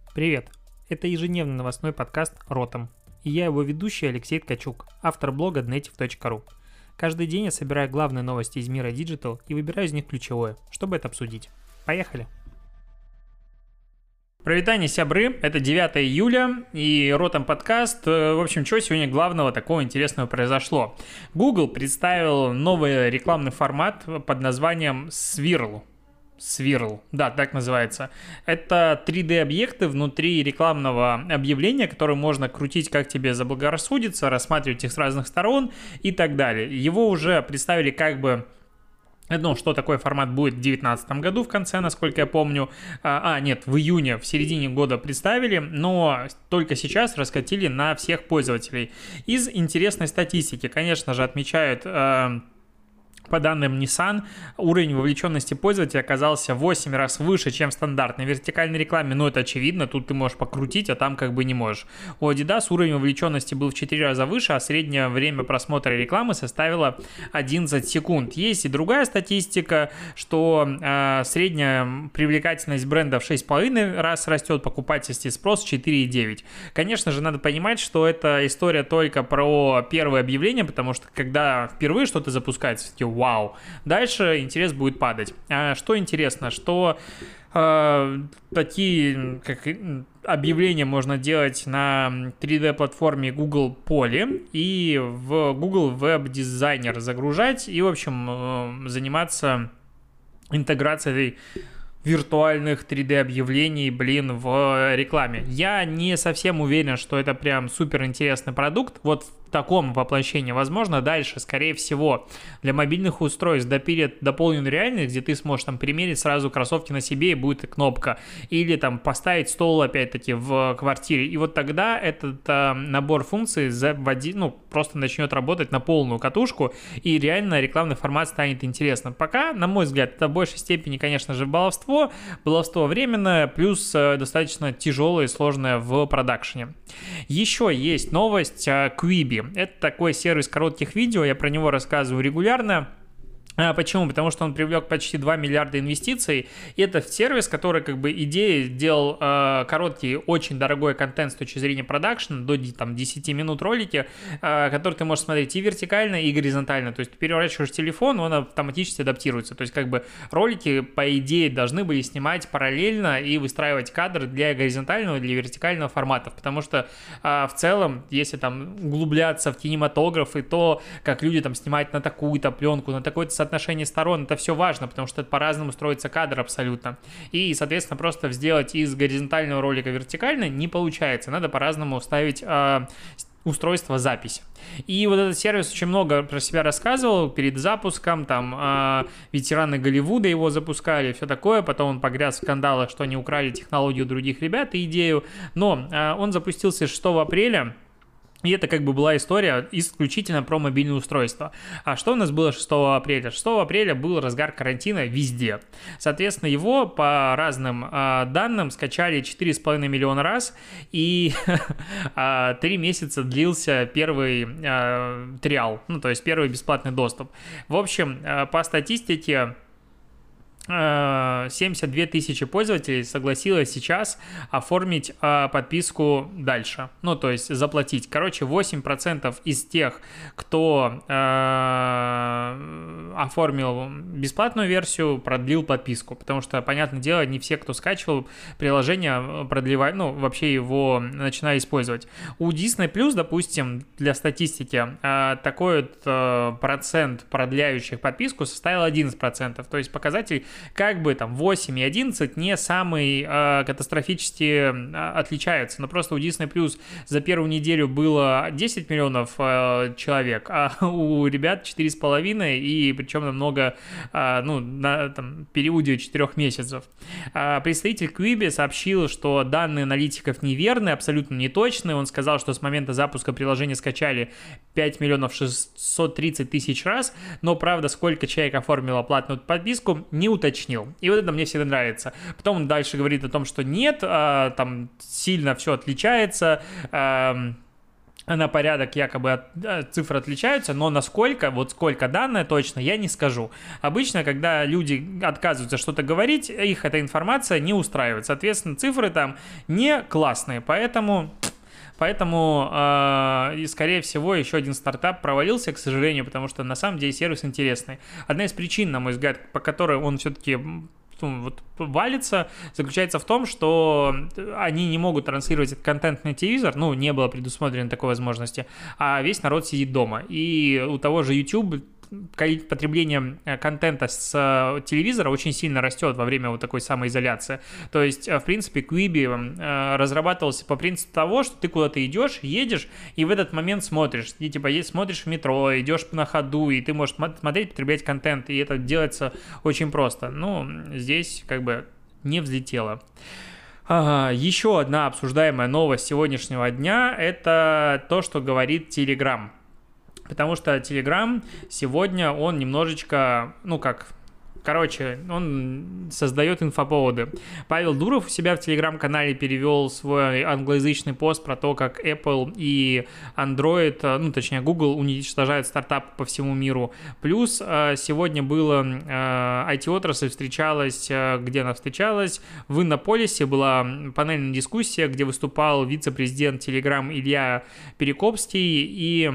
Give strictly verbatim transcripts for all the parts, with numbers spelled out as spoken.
Привет! Это ежедневный новостной подкаст «Ротом». И я его ведущий Алексей Ткачук, автор блога днетив точка ру. Каждый день я собираю главные новости из мира Digital и выбираю из них ключевое, чтобы это обсудить. Поехали! Привет, сябры, это девятое июля и Ротом подкаст. В общем, что сегодня главного такого интересного произошло? Google представил новый рекламный формат под названием Swirl. Swirl, да, так называется. Это три дэ-объекты внутри рекламного объявления, которые можно крутить, как тебе заблагорассудится, рассматривать их с разных сторон и так далее. Его уже представили как бы... Ну, что такой формат будет в две тысячи девятнадцатом году в конце, насколько я помню. А, а, нет, в июне, в середине года представили, но только сейчас раскатили на всех пользователей. Из интересной статистики, конечно же, отмечают... Э, По данным Nissan, уровень вовлеченности пользователя оказался в восемь раз выше, чем в стандартной вертикальной рекламе. Но это очевидно, тут ты можешь покрутить, а там как бы не можешь. У Adidas уровень вовлеченности был в четыре раза выше, а среднее время просмотра рекламы составило одиннадцать секунд. Есть и другая статистика, что э, средняя привлекательность бренда в шесть с половиной раз растет, покупательский спрос четыре и девять. Конечно же, надо понимать, что эта история только про первое объявление, потому что когда впервые что-то запускается, вау. Дальше интерес будет падать. А что интересно, что э, такие как, объявления можно делать на три дэ-платформе Google Poly и в Google Web Designer загружать и, в общем, э, заниматься интеграцией виртуальных три дэ-объявлений, блин, в рекламе. Я не совсем уверен, что это прям супер интересный продукт. Вот в таком воплощении возможно. Дальше, скорее всего, для мобильных устройств допилят дополненную реальность, где ты сможешь там примерить сразу кроссовки на себе и будет кнопка. Или там поставить стол опять-таки в квартире. И вот тогда этот а, набор функций заводи, ну, просто начнет работать на полную катушку, и реально рекламный формат станет интересным. Пока, на мой взгляд, это в большей степени, конечно же, баловство. Баловство временное, плюс а, достаточно тяжелое и сложное в продакшене. Еще есть новость а, Quibi. Это такой сервис коротких видео, я про него рассказываю регулярно. А почему? Потому что он привлек почти два миллиарда инвестиций. И это сервис, который как бы идея делал э, короткий, очень дорогой контент с точки зрения продакшена, до там, десяти минут ролики, э, который ты можешь смотреть и вертикально, и горизонтально. То есть ты переворачиваешь телефон, он автоматически адаптируется. То есть как бы ролики, по идее, должны были снимать параллельно и выстраивать кадры для горизонтального и для вертикального форматов. Потому что э, в целом, если там углубляться в кинематограф и то, как люди там снимают на такую-то пленку, на такой-то отношении сторон, это все важно, потому что это по-разному строится кадр абсолютно. И, соответственно, просто сделать из горизонтального ролика вертикальный не получается. Надо по-разному ставить э, устройство записи. И вот этот сервис очень много про себя рассказывал перед запуском, там э, ветераны Голливуда его запускали, все такое, потом он погряз в скандалах, что они украли технологию других ребят и идею, но э, он запустился шестого апреля. И это как бы была история исключительно про мобильное устройство. А что у нас было шестого апреля? шестого апреля был разгар карантина везде. Соответственно, его по разным э, данным скачали четыре с половиной миллиона раз. И три месяца длился первый э, триал, ну то есть первый бесплатный доступ. В общем, э, по статистике, семьдесят две тысячи пользователей согласилось сейчас оформить э, подписку дальше, ну то есть заплатить. Короче, восемь процентов из тех, кто э, оформил бесплатную версию, продлил подписку, потому что, понятное дело, не все, кто скачивал приложение, продлевали, ну вообще его начинали использовать. У Disney Plus, допустим, для статистики э, такой вот, э, процент продляющих подписку составил одиннадцать процентов, то есть показатель как бы там восемь и одиннадцать не самый э, катастрофически э, отличаются, но просто у Disney Plus за первую неделю было десять миллионов э, человек, а у ребят четыре с половиной, и причем намного, э, ну, на там, периоде четырех месяцев. Э, представитель Quibi сообщил, что данные аналитиков неверны, абсолютно неточны. Он сказал, что с момента запуска приложения скачали пять миллионов шестьсот тридцать тысяч раз, но правда, сколько человек оформило платную подписку, не уточнил. И вот это мне всегда нравится. Потом он дальше говорит о том, что нет, а, там сильно все отличается, а, на порядок якобы от, да, цифры отличаются, но насколько, вот сколько данные точно, я не скажу. Обычно, когда люди отказываются что-то говорить, их эта информация не устраивает. Соответственно, цифры там не классные, поэтому... Поэтому, э, скорее всего, еще один стартап провалился, к сожалению, потому что на самом деле сервис интересный. Одна из причин, на мой взгляд, по которой он все-таки... вот валится, заключается в том, что они не могут транслировать этот контент на телевизор, ну, не было предусмотрено такой возможности, а весь народ сидит дома. И у того же YouTube потребление контента с телевизора очень сильно растет во время вот такой самоизоляции. То есть, в принципе, Quibi разрабатывался по принципу того, что ты куда-то идешь, едешь, и в этот момент смотришь. И типа смотришь в метро, идешь на ходу, и ты можешь смотреть, потреблять контент, и это делается очень просто. Ну, здесь как бы не взлетело. Ага, еще одна обсуждаемая новость сегодняшнего дня – это то, что говорит Telegram. Потому что Telegram сегодня, он немножечко, ну как, короче, он создает инфоповоды. Павел Дуров у себя в Telegram-канале перевел свой англоязычный пост про то, как Apple и Android, ну точнее Google, уничтожают стартапы по всему миру. Плюс сегодня было, ай ти-отрасль встречалась, где она встречалась, в Иннополисе была панельная дискуссия, где выступал вице-президент Telegram Илья Перекопский, и...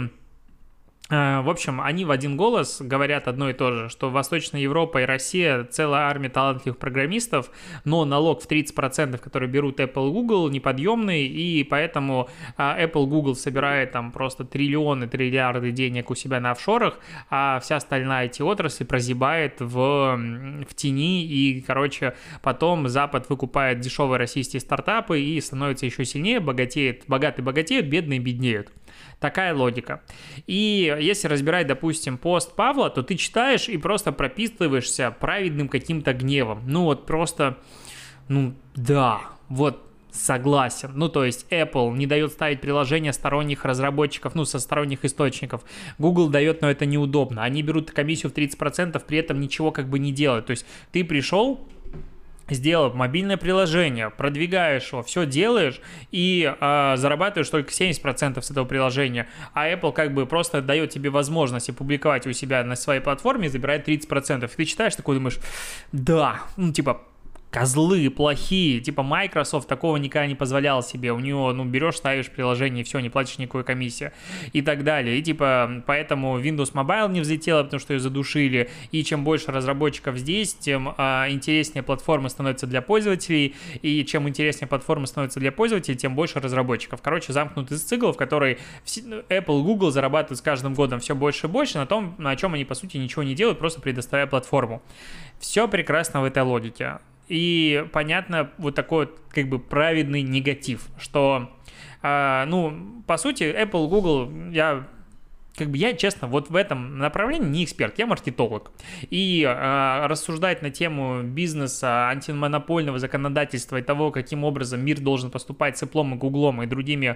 В общем, они в один голос говорят одно и то же, что Восточная Европа и Россия целая армия талантливых программистов, но налог в тридцать процентов, который берут Apple и Google, неподъемный, и поэтому Apple, Google собирает там просто триллионы, триллиарды денег у себя на офшорах, а вся остальная ай ти-отрасль прозябает в, в тени, и, короче, потом Запад выкупает дешевые российские стартапы и становится еще сильнее, богатеет, богатые богатеют, бедные беднеют. Такая логика. И если разбирать, допустим, пост Павла, то ты читаешь и просто прописываешься праведным каким-то гневом. Ну вот просто, ну да, вот согласен. Ну то есть Apple не дает ставить приложения сторонних разработчиков, ну со сторонних источников. Google дает, но это неудобно. Они берут комиссию в тридцать процентов, при этом ничего как бы не делают. То есть ты пришел... сделав мобильное приложение, продвигаешь его, все делаешь и э, зарабатываешь только семьдесят процентов с этого приложения, а Apple как бы просто дает тебе возможность опубликовать у себя на своей платформе и забирает тридцать процентов. И ты читаешь такой, думаешь, да, ну типа... козлы плохие, типа Microsoft такого никогда не позволял себе, у него, ну, берешь, ставишь приложение, и все, не платишь никакой комиссии и так далее, и типа, поэтому Windows Mobile не взлетела, потому что ее задушили, и чем больше разработчиков здесь, тем а, интереснее платформа становится для пользователей, и чем интереснее платформа становится для пользователей, тем больше разработчиков. Короче, замкнутый цикл, в который Apple и Google зарабатывают с каждым годом все больше и больше на том, на чем они, по сути, ничего не делают, просто предоставляя платформу. Все прекрасно в этой логике. И понятно, вот такой вот как бы праведный негатив, что, э, ну, по сути, Apple, Google, я, как бы, я, честно, вот в этом направлении не эксперт, я маркетолог. И э, рассуждать на тему бизнеса, антимонопольного законодательства и того, каким образом мир должен поступать с Apple, Гуглом и другими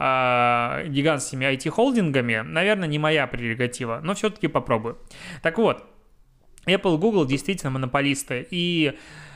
э, гигантскими ай ти-холдингами, наверное, не моя прерогатива, но все-таки попробую. Так вот, Apple и Google действительно монополисты, и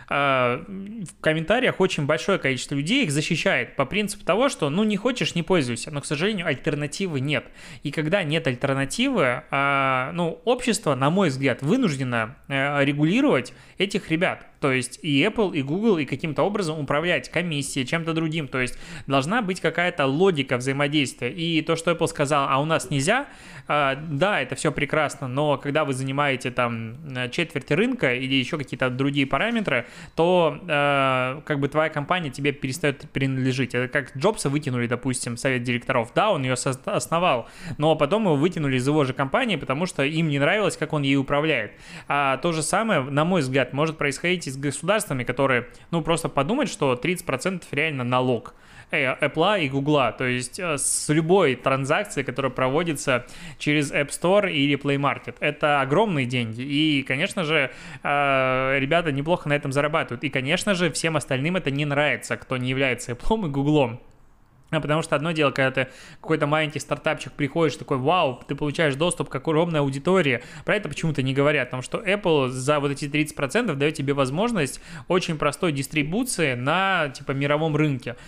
в комментариях очень большое количество людей их защищает по принципу того, что, ну, не хочешь, не пользуйся, но, к сожалению, альтернативы нет. И когда нет альтернативы, ну, общество, на мой взгляд, вынуждено регулировать этих ребят. То есть и Apple, и Google, и каким-то образом управлять комиссией, чем-то другим. То есть должна быть какая-то логика взаимодействия. И то, что Apple сказал, а у нас нельзя, да, это все прекрасно, но когда вы занимаете там четверть рынка или еще какие-то другие параметры, то как бы твоя компания тебе перестает принадлежить. Это как Джобса вытянули, допустим, совет директоров. Да, он ее основал, но потом его вытянули из его же компании, потому что им не нравилось, как он ей управляет. А то же самое, на мой взгляд, может происходить и с государствами, которые, ну, просто подумают, что тридцать процентов реально налог Apple и Google, то есть с любой транзакции, которая проводится через App Store или Play Market. Это огромные деньги, и, конечно же, ребята неплохо на этом зарабатывают, и, конечно же, всем остальным это не нравится, кто не является Apple и Google. Потому что одно дело, когда ты какой-то маленький стартапчик приходишь, такой, вау, ты получаешь доступ к огромной аудитории. Про это почему-то не говорят, потому что Apple за вот эти тридцать процентов дает тебе возможность очень простой дистрибуции на, типа, мировом рынке.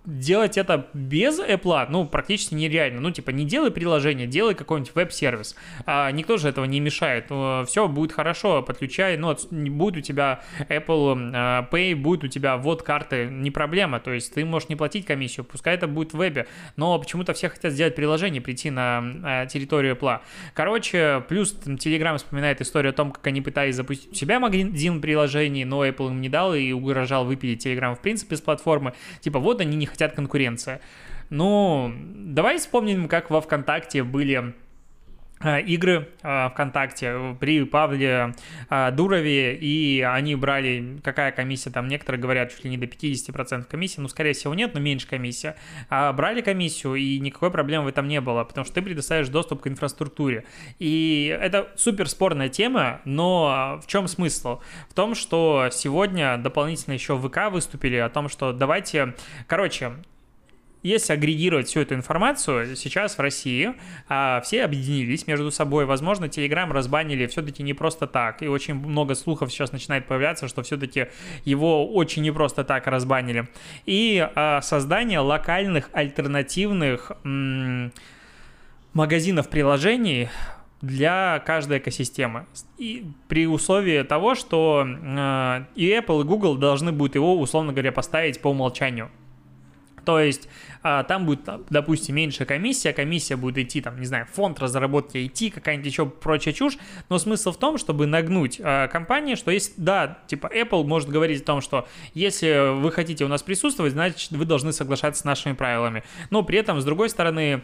делать это без Apple, ну, практически нереально. Ну, типа, не делай приложение, делай какой-нибудь веб-сервис. А никто же этого не мешает. Все будет хорошо, подключай. Ну, будет у тебя Apple Pay, будет у тебя ввод карты, не проблема. То есть ты можешь не платить комиссию, пускай это будет в вебе. Но почему-то все хотят сделать приложение, прийти на территорию Apple. Короче, плюс там, Telegram вспоминает историю о том, как они пытались запустить у себя магазин приложений, но Apple им не дал и угрожал выпилить Telegram в принципе с платформы. Типа, вот они не хотят конкуренция. Ну, давай вспомним, как во ВКонтакте были э, игры э, ВКонтакте при Павле э, Дурове, и они брали, какая комиссия, там некоторые говорят, чуть ли не до пятьдесят процентов комиссии, ну, скорее всего, нет, но меньше комиссия. А брали комиссию, и никакой проблемы в этом не было, потому что ты предоставишь доступ к инфраструктуре. И это супер спорная тема, но в чем смысл? В том, что сегодня дополнительно еще в ВК выступили о том, что давайте, короче, если агрегировать всю эту информацию, сейчас в России а, все объединились между собой. Возможно, Telegram разбанили все-таки не просто так. И очень много слухов сейчас начинает появляться, что все-таки его очень не просто так разбанили. И а, создание локальных альтернативных м- магазинов приложений для каждой экосистемы. И при условии того, что э, и Apple, и Google должны будут его, условно говоря, поставить по умолчанию. То есть а, там будет, допустим, меньше комиссия, комиссия будет идти, там, не знаю, фонд разработки ай ти, какая-нибудь еще прочая чушь, но смысл в том, чтобы нагнуть а, компании, что есть, да, типа Apple может говорить о том, что если вы хотите у нас присутствовать, значит, вы должны соглашаться с нашими правилами, но при этом, с другой стороны,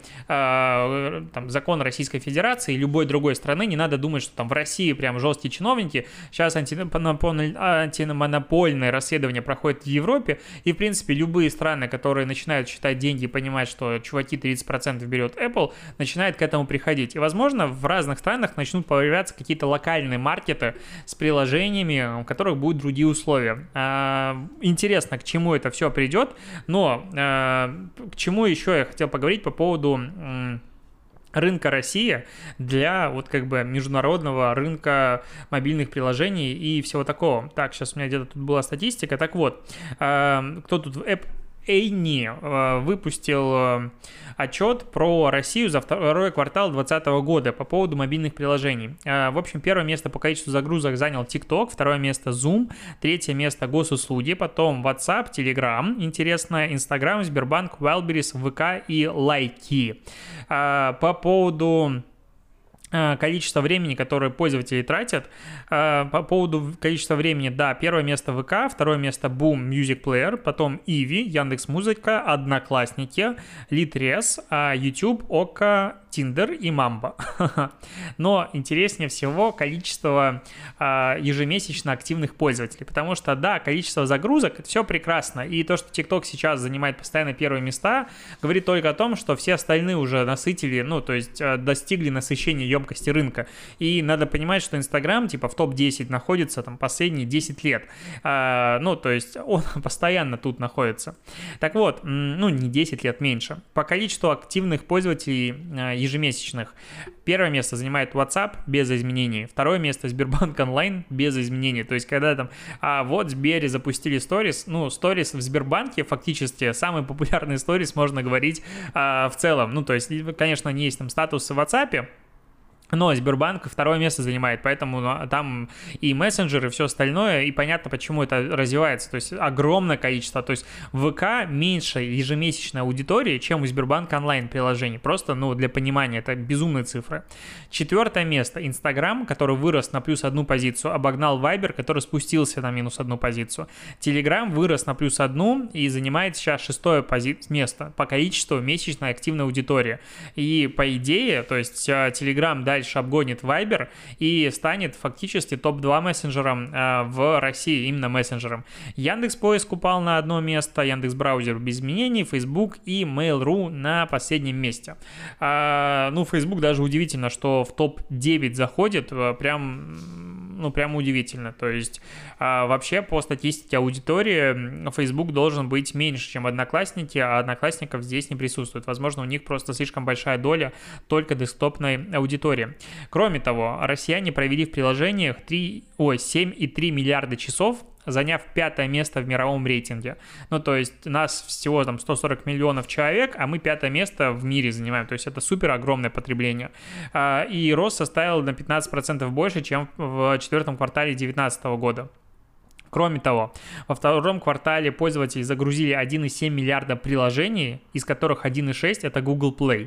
а, там, закон Российской Федерации и любой другой страны, не надо думать, что там в России прям жесткие чиновники, сейчас антимонопольное, антимонопольное расследование проходит в Европе, и, в принципе, любые страны, которые начинают считать деньги и понимать, что чуваки тридцать процентов берет Apple, начинает к этому приходить. И, возможно, в разных странах начнут появляться какие-то локальные маркеты с приложениями, у которых будут другие условия. Интересно, к чему это все придет, но к чему еще я хотел поговорить по поводу рынка России для вот как бы международного рынка мобильных приложений и всего такого. Так, сейчас у меня где-то тут была статистика. Так вот, кто тут... App Эйни выпустил отчет про Россию за второй квартал две тысячи двадцатого года по поводу мобильных приложений. В общем, первое место по количеству загрузок занял TikTok, второе место Zoom, третье место госуслуги, потом WhatsApp, Telegram, интересно, Instagram, Сбербанк, Wildberries, ВК и Лайки. По поводу количество времени, которое пользователи тратят. По поводу количества времени, да, первое место ВК, второе место Boom Music Player, потом Иви, Яндекс.Музыка, Одноклассники, Литрес, YouTube, Ока, Tinder и Mamba. Но интереснее всего количество ежемесячно активных пользователей, потому что, да, количество загрузок, это все прекрасно, и то, что TikTok сейчас занимает постоянно первые места, говорит только о том, что все остальные уже насытили, ну, то есть достигли насыщения емкости рынка, и надо понимать, что Instagram, типа, в топ десять находится там последние десять лет, а, ну, то есть он постоянно тут находится. Так вот, ну, не десять лет, меньше. По количеству активных пользователей ежемесячных. Первое место занимает WhatsApp без изменений. Второе место Сбербанк онлайн без изменений. То есть, когда там, а вот в Сбере запустили сторис, ну, сторис в Сбербанке фактически самый популярный сторис, можно говорить, а, в целом. Ну, то есть, конечно, не есть там статусы в WhatsApp, но Сбербанк второе место занимает, поэтому там и мессенджеры, и все остальное, и понятно, почему это развивается. То есть огромное количество. То есть в ВК меньше ежемесячной аудитории, чем у Сбербанка онлайн-приложений. Просто, ну, для понимания, это безумные цифры. Четвертое место. Инстаграм, который вырос на плюс одну позицию, обогнал Вайбер, который спустился на минус одну позицию. Телеграм вырос на плюс одну и занимает сейчас шестое пози- место по количеству месячной активной аудитории. И по идее, то есть Телеграм дальше дальше обгонит Viber и станет фактически топ два мессенджером э, в России, именно мессенджером. Яндекс.Поиск упал на одно место, Яндекс.Браузер без изменений, Facebook и Mail.ru на последнем месте. А, ну, Facebook даже удивительно, что в топ девять заходит, прям, ну, прям удивительно. То есть а, вообще по статистике аудитории Facebook должен быть меньше, чем Одноклассники, а Одноклассников здесь не присутствует. Возможно, у них просто слишком большая доля только десктопной аудитории. Кроме того, россияне провели в приложениях три, ой, семь и три миллиарда часов, заняв пятое место в мировом рейтинге. Ну, то есть нас всего там сто сорок миллионов человек, а мы пятое место в мире занимаем. То есть это супер огромное потребление. И рост составил на пятнадцать процентов больше, чем в четвертом квартале две тысячи девятнадцатого года. Кроме того, во втором квартале пользователи загрузили один и семь миллиарда приложений, из которых один и шесть это Google Play.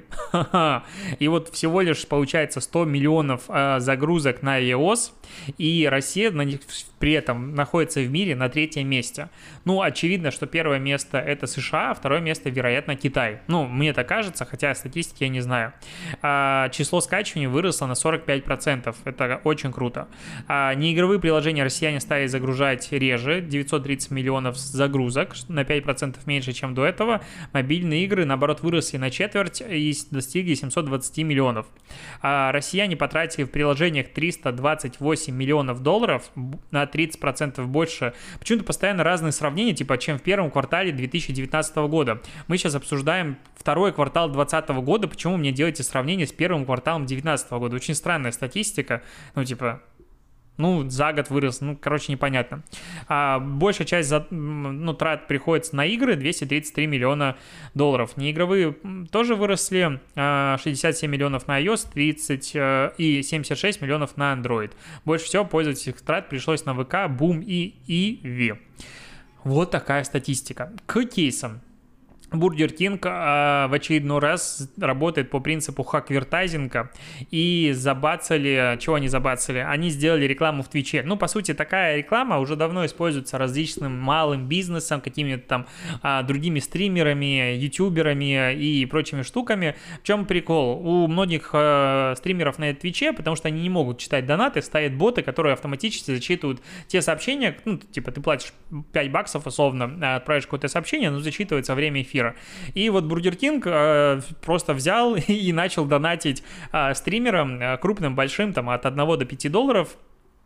И вот всего лишь получается сто миллионов э, загрузок на iOS, и Россия на них при этом находится в мире на третьем месте. Ну, очевидно, что первое место это США, а второе место, вероятно, Китай. Ну, мне так кажется, хотя статистики я не знаю. А, число скачиваний выросло на сорок пять процентов. Это очень круто. А, неигровые приложения россияне стали загружать реже, девятьсот тридцать миллионов загрузок, на пять процентов меньше, чем до этого. Мобильные игры, наоборот, выросли на четверть и достигли семьсот двадцать миллионов. А россияне потратили в приложениях триста двадцать восемь миллионов долларов, на тридцать процентов больше. Почему-то постоянно разные сравнения, типа, чем в первом квартале две тысячи девятнадцатого года. Мы сейчас обсуждаем второй квартал две тысячи двадцатого года, почему мне делаете сравнение с первым кварталом две тысячи девятнадцатого года? Очень странная статистика, ну, типа... Ну, за год вырос, ну, короче, непонятно. А большая часть за, ну, трат приходится на игры, двести тридцать три миллиона долларов. Неигровые тоже выросли, шестьдесят семь миллионов на iOS, тридцать и семьдесят шесть миллионов на Android. Больше всего пользовательских трат пришлось на ВК, Boom и Иви. Вот такая статистика. К кейсам. Бургер Кинг а, в очередной раз работает по принципу хаквертайзинга и забацали, чего они забацали? Они сделали рекламу в Твиче. Ну, по сути, такая реклама уже давно используется различным малым бизнесом, какими-то там а, другими стримерами, ютуберами и прочими штуками. В чем прикол? У многих а, стримеров на Твиче, потому что они не могут читать донаты, ставят боты, которые автоматически зачитывают те сообщения, ну, типа, ты платишь пять баксов, условно, отправишь какое-то сообщение, но зачитывается время эфира. И вот Бургер Кинг э, просто взял и начал донатить э, стримерам э, крупным, большим, там, от одного до пяти долларов,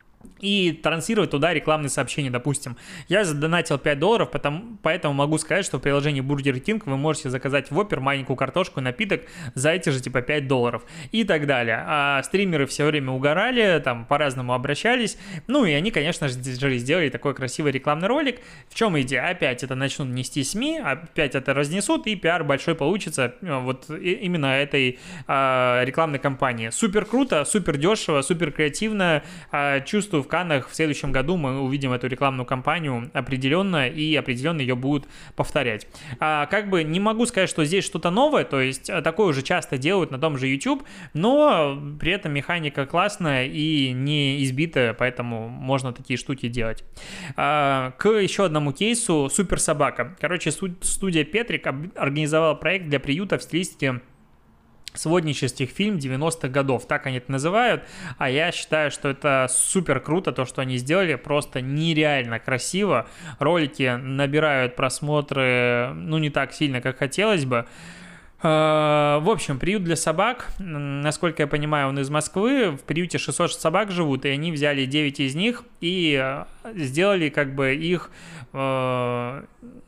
и транслировать туда рекламные сообщения, допустим. Я задонатил пять долларов, потому, поэтому могу сказать, что в приложении Burger King вы можете заказать в Опер маленькую картошку, напиток за эти же типа пять долларов и так далее. А стримеры все время угорали, там по-разному обращались, ну и они, конечно же, сделали такой красивый рекламный ролик. В чем идея? Опять это начнут нести СМИ, опять это разнесут, и пиар большой получится вот именно этой а, рекламной кампании. Супер круто, супер дешево, супер креативно, а, чувствую, в Каннах в следующем году мы увидим эту рекламную кампанию определенно, и определенно ее будут повторять. А, как бы не могу сказать, что здесь что-то новое, то есть такое уже часто делают на том же YouTube, но при этом механика классная и не избитая, поэтому можно такие штуки делать. А, к еще одному кейсу «Супер собака». Короче, студия Петрик организовала проект для приюта в стилистике своднических фильм девяностых годов, так они это называют, а я считаю, что это супер круто, то, что они сделали, просто нереально красиво, ролики набирают просмотры, ну, не так сильно, как хотелось бы. В общем, приют для собак, насколько я понимаю, он из Москвы, в приюте шестьсот собак живут, и они взяли девять из них и сделали как бы их э,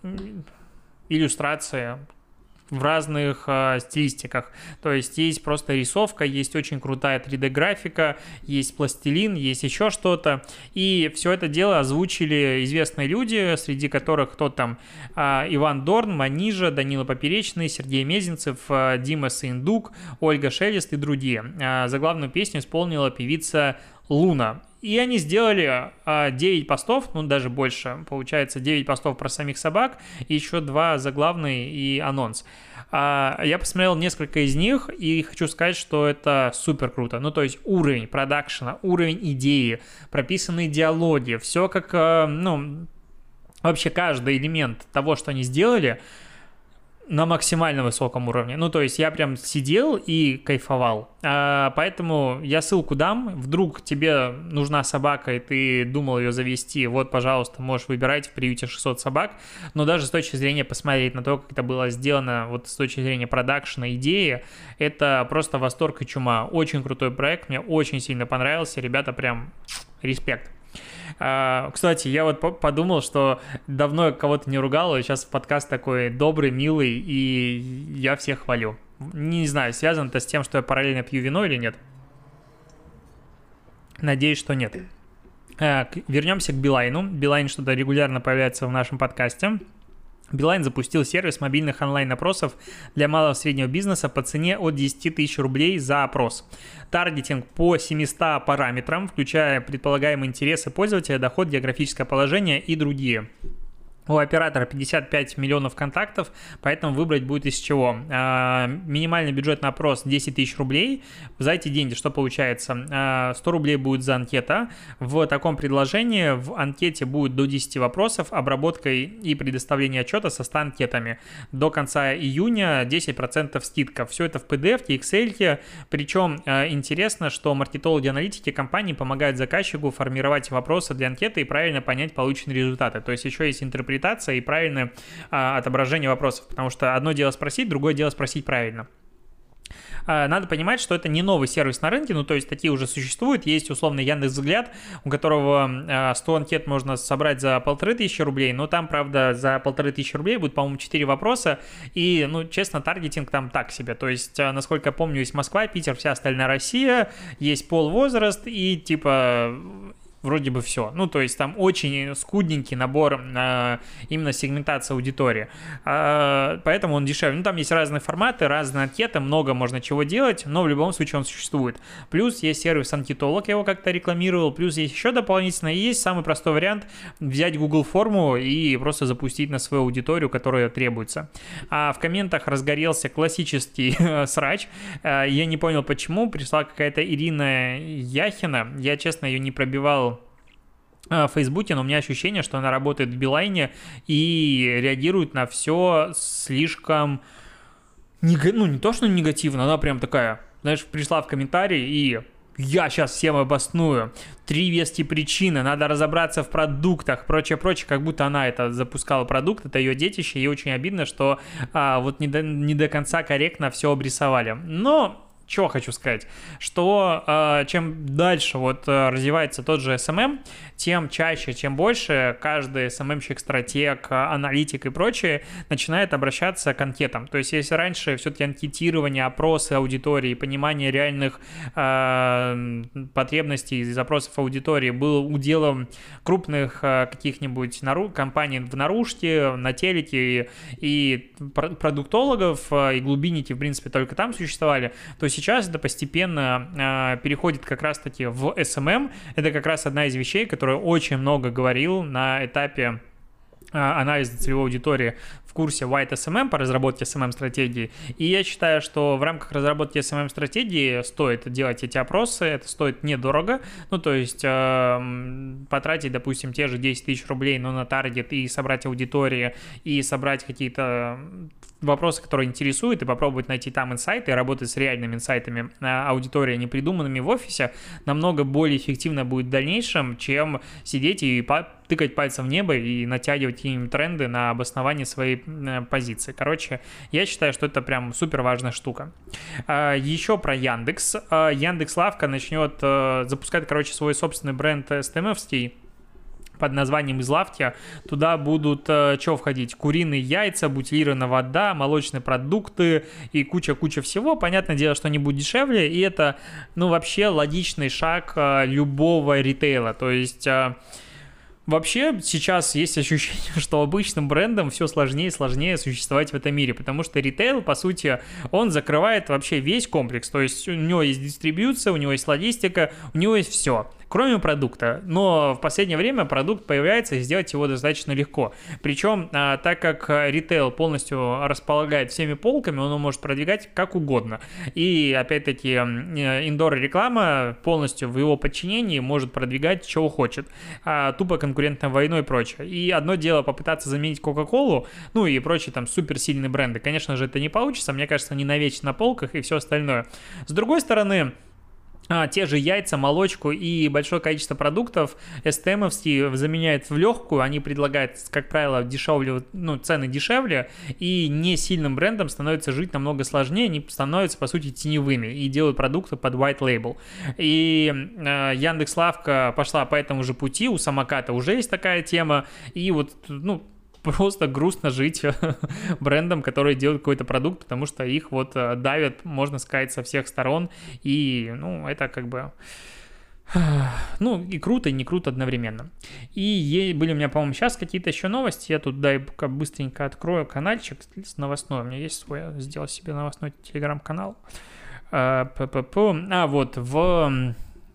иллюстрации в разных э, стилистиках. То есть есть просто рисовка, есть очень крутая три дэ-графика, есть пластилин, есть еще что-то. И все это дело озвучили известные люди, среди которых кто там э, Иван Дорн, Манижа, Данила Поперечный, Сергей Мезенцев, э, Дима Саиндук, Ольга Шелест и другие. Э, заглавную песню исполнила певица Луна. И они сделали а, девять постов, ну даже больше, получается девять постов про самих собак, и еще два заглавные и анонс. А, я посмотрел несколько из них и хочу сказать, что это супер круто. Ну то есть уровень продакшена, уровень идеи, прописанные диалоги, все как, а, ну, вообще каждый элемент того, что они сделали, на максимально высоком уровне. Ну, то есть я прям сидел и кайфовал. А, поэтому я ссылку дам. Вдруг тебе нужна собака, и ты думал ее завести, вот, пожалуйста, можешь выбирать в приюте шестьсот собак. Но даже с точки зрения посмотреть на то, как это было сделано, вот с точки зрения продакшена, идеи, это просто восторг и чума. Очень крутой проект, мне очень сильно понравился. Ребята, прям респект. Кстати, я вот подумал, что давно я кого-то не ругал, и сейчас подкаст такой добрый, милый, и я всех хвалю. Не знаю, связано это с тем, что я параллельно пью вино или нет. Надеюсь, что нет. Вернемся к Билайну. Билайн что-то регулярно появляется в нашем подкасте. Билайн запустил сервис мобильных онлайн-опросов для малого и среднего бизнеса по цене от десять тысяч рублей за опрос. Таргетинг по семистам параметрам, включая предполагаемые интересы пользователя, доход, географическое положение и другие. У оператора пятьдесят пять миллионов контактов, поэтому выбрать будет из чего. А, минимальный бюджет на опрос десять тысяч рублей. За эти деньги что получается? А, сто рублей будет за анкета. В таком предложении в анкете будет до десяти вопросов, обработкой и предоставление отчета со ста анкетами. До конца июня десять процентов скидка. Все это в пи ди эф, Excel. Причем а, интересно, что маркетологи-аналитики компании помогают заказчику формировать вопросы для анкеты и правильно понять полученные результаты. То есть еще есть интерпретация и правильное а, отображение вопросов, потому что одно дело спросить, другое дело спросить правильно. А, надо понимать, что это не новый сервис на рынке, ну то есть такие уже существуют, есть условно Яндекс.Взгляд, у которого а, сто анкет можно собрать за полторы тысячи рублей, но там, правда, за полторы тысячи рублей будет, по-моему, четыре вопроса, и, ну, честно, таргетинг там так себе, то есть, а, насколько я помню, есть Москва, Питер, вся остальная Россия, есть пол, возраст и типа... Вроде бы все. Ну, то есть там очень скудненький набор э, именно сегментации аудитории. Э, поэтому он дешевле. Ну, там есть разные форматы, разные анкеты, много можно чего делать, но в любом случае он существует. Плюс есть сервис Анкетолог, я его как-то рекламировал. Плюс есть еще дополнительно. И есть самый простой вариант взять Google форму и просто запустить на свою аудиторию, которая требуется. А в комментах разгорелся классический срач. Э, я не понял, почему. Пришла какая-то Ирина Яхина. Я, честно, ее не пробивал в Фейсбуке, но у меня ощущение, что она работает в Билайне и реагирует на все слишком, нег... ну не то, что негативно, она прям такая, знаешь, пришла в комментарии и я сейчас всем обосную, три вести причины, надо разобраться в продуктах, прочее-прочее, как будто она это запускала продукт, это ее детище, и очень обидно, что а, вот не до, не до конца корректно все обрисовали. Но... Чего хочу сказать, что э, чем дальше вот э, развивается тот же эс эм эм, тем чаще, чем больше каждый эс эм эм-щик, стратег, аналитик и прочее начинает обращаться к анкетам. То есть если раньше все-таки анкетирование, опросы аудитории, понимание реальных э, потребностей и запросов аудитории было уделом крупных э, каких-нибудь нару- компаний в наружке, на телеке и, и продуктологов, э, и глубинники, в принципе, только там существовали, то есть сейчас это постепенно э, переходит как раз-таки в эс эм эм. Это как раз одна из вещей, которую очень много говорил на этапе э, анализа целевой аудитории в курсе White эс эм эм по разработке эс эм эм-стратегии. И я считаю, что в рамках разработки эс эм эм-стратегии стоит делать эти опросы, это стоит недорого. Ну, то есть э, потратить, допустим, те же десять тысяч рублей, но на таргет и собрать аудитории, и собрать какие-то вопросы, которые интересуют, и попробовать найти там инсайты, и работать с реальными инсайтами аудитории, не придуманными в офисе, намного более эффективно будет в дальнейшем, чем сидеть и тыкать пальцем в небо и натягивать им тренды на обоснование своей позиции. Короче, я считаю, что это прям супер важная штука. Еще про Яндекс. Яндекс.Лавка начнет запускать, короче, свой собственный бренд эс тэ эм-овский под названием «Из лавки». Туда будут э, что входить? Куриные яйца, бутилированная вода, молочные продукты и куча-куча всего. Понятное дело, что они будут дешевле, и это, ну, вообще логичный шаг э, любого ритейла. То есть... Э, Вообще сейчас есть ощущение, что обычным брендам все сложнее и сложнее существовать в этом мире, потому что ритейл, по сути, он закрывает вообще весь комплекс, то есть у него есть дистрибьюция, у него есть логистика, у него есть все, кроме продукта. Но в последнее время продукт появляется, и сделать его достаточно легко. Причем, так как ритейл полностью располагает всеми полками, он может продвигать как угодно. И, опять-таки, индор-реклама полностью в его подчинении может продвигать, чего хочет. Тупо конкурентной войной и прочее. И одно дело попытаться заменить Кока-Колу, ну и прочие там суперсильные бренды. Конечно же, это не получится. Мне кажется, они навечно на полках и все остальное. С другой стороны, А, те же яйца, молочку и большое количество продуктов эс тэ эм-овские заменяют в легкую, они предлагают, как правило, дешевле, ну, цены дешевле, и не сильным брендам становится жить намного сложнее, они становятся, по сути, теневыми и делают продукты под white label. И э, Яндекс.Лавка пошла по этому же пути, у Самоката уже есть такая тема, и вот, ну, просто грустно жить брендом, которые делают какой-то продукт, потому что их вот давят, можно сказать, со всех сторон, и, ну, это как бы Ну, и круто, и не круто одновременно. И были у меня, по-моему, сейчас какие-то еще новости. Я тут, дай быстренько открою каналчик с новостной. У меня есть свой, я сделал себе новостной телеграм-канал. А, а вот в...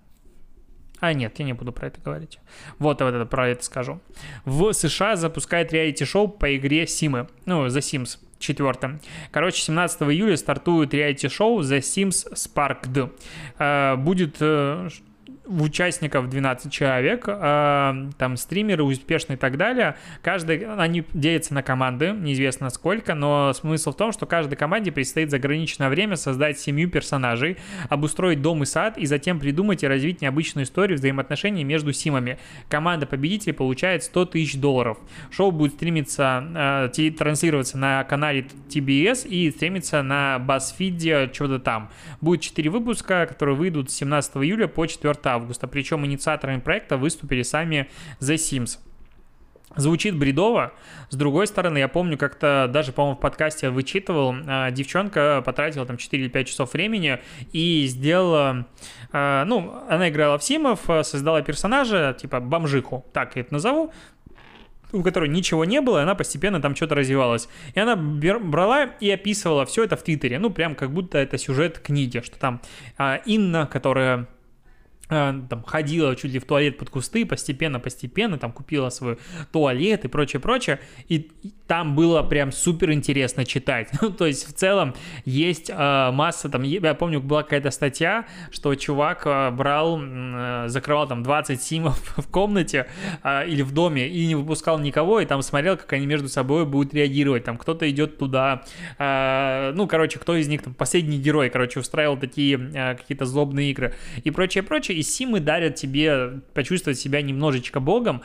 А, нет, я не буду про это говорить. Вот, вот это, про это скажу. В США запускает реалити-шоу по игре Симы. Ну, The Sims четыре. Короче, семнадцатого июля стартует реалити-шоу The Sims Sparked. А, будет... участников двенадцать человек, э, там стримеры успешные и так далее. Каждый, они делятся на команды, неизвестно сколько, но смысл в том, что каждой команде предстоит за ограниченное время создать семью персонажей, обустроить дом и сад, и затем придумать и развить необычную историю взаимоотношений между симами. Команда победителей получает сто тысяч долларов. Шоу будет стримиться, э, транслироваться на канале ти би эс и стримиться на BuzzFeed, что-то там. Будет четыре выпуска, которые выйдут с семнадцатого июля по четвёртого августа. Причем инициаторами проекта выступили сами The Sims. Звучит бредово. С другой стороны, я помню, как-то даже, по-моему, в подкасте вычитывал, э, девчонка потратила там четыре или пять часов времени и сделала, э, ну, она играла в Симов, создала персонажа, типа бомжиху, так я это назову, у которой ничего не было, и она постепенно там что-то развивалась. И она брала и описывала все это в Твиттере, ну, прям как будто это сюжет книги, что там э, Инна, которая... там ходила чуть ли в туалет под кусты, постепенно-постепенно, там купила свой туалет и прочее-прочее, и там было прям супер интересно читать. Ну, то есть в целом есть э, масса, там, я помню, была какая-то статья, что чувак э, брал, э, закрывал там двадцать симов в комнате э, или в доме и не выпускал никого, и там смотрел, как они между собой будут реагировать, там кто-то идет туда, э, ну, короче, кто из них там последний герой, короче, устраивал такие э, какие-то злобные игры и прочее-прочее. И симы дарят тебе почувствовать себя немножечко богом,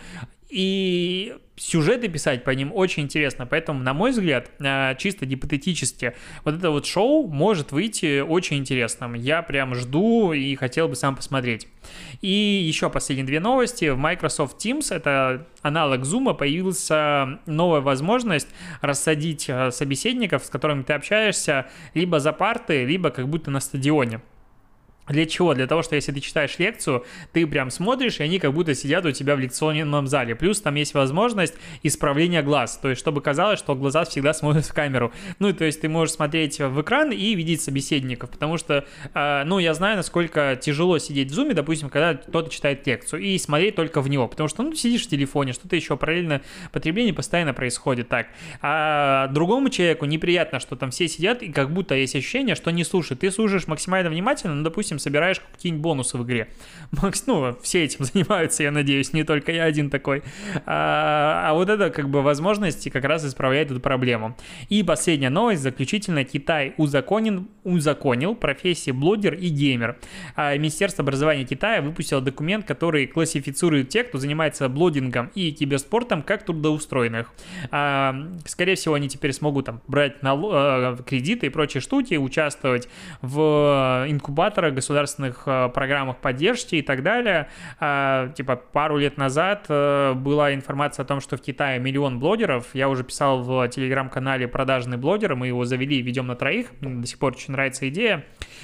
и сюжеты писать по ним очень интересно, поэтому, на мой взгляд, чисто гипотетически, вот это вот шоу может выйти очень интересным. Я прям жду и хотел бы сам посмотреть. И еще последние две новости. В Microsoft Teams, это аналог Zoom, появилась новая возможность рассадить собеседников, с которыми ты общаешься, либо за парты, либо как будто на стадионе. Для чего? Для того, что если ты читаешь лекцию, ты прям смотришь, и они как будто сидят у тебя в лекционном зале. Плюс там есть возможность исправления глаз, то есть чтобы казалось, что глаза всегда смотрят в камеру. Ну, то есть ты можешь смотреть в экран и видеть собеседников, потому что, э, ну, я знаю, насколько тяжело сидеть в зуме, допустим, когда кто-то читает лекцию, и смотреть только в него, потому что, ну, сидишь в телефоне, что-то еще, параллельно потребление постоянно происходит так. А другому человеку неприятно, что там все сидят, и как будто есть ощущение, что не слушают. Ты слушаешь максимально внимательно, ну, допустим, собираешь какие-нибудь бонусы в игре. Макс, ну, все этим занимаются, я надеюсь, не только я один такой. А, а вот это как бы возможность как раз исправляет эту проблему. И последняя новость, заключительная. Китай узаконен, узаконил профессии блогер и геймер. А Министерство образования Китая выпустило документ, который классифицирует тех, кто занимается блогингом и киберспортом, как трудоустроенных. А, скорее всего, они теперь смогут там брать нал- кредиты и прочие штуки, участвовать в инкубаторах, государственных программах поддержки и так далее. Типа пару лет назад была информация о том, что в Китае миллион блогеров. Я уже писал в телеграм-канале «Продажный блогер», мы его завели и ведем на троих. Мне до сих пор очень нравится идея.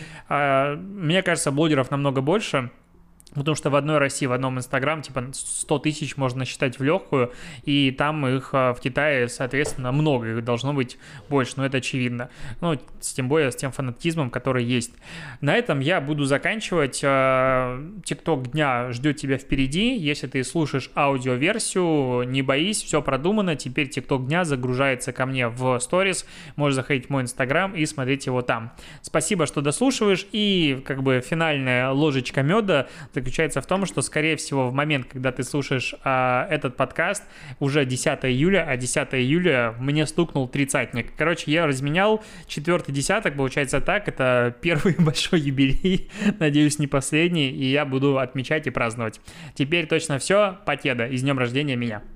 Мне кажется, блогеров намного больше. Потому что в одной России, в одном Инстаграм, типа сто тысяч можно считать в легкую, и там их в Китае, соответственно, много, их должно быть больше, но это очевидно. Ну, тем более с тем фанатизмом, который есть. На этом я буду заканчивать. ТикТок дня ждет тебя впереди. Если ты слушаешь аудиоверсию, не боись, все продумано. Теперь ТикТок дня загружается ко мне в сторис. Можешь заходить в мой Инстаграм и смотреть его там. Спасибо, что дослушиваешь. И как бы финальная ложечка меда заключается в том, что, скорее всего, в момент, когда ты слушаешь а, этот подкаст, уже десятого июля, а десятого июля мне стукнул тридцатник. Короче, я разменял четвертый десяток, получается так, это первый большой юбилей, надеюсь, не последний, и я буду отмечать и праздновать. Теперь точно все, покеда, и с днем рождения меня.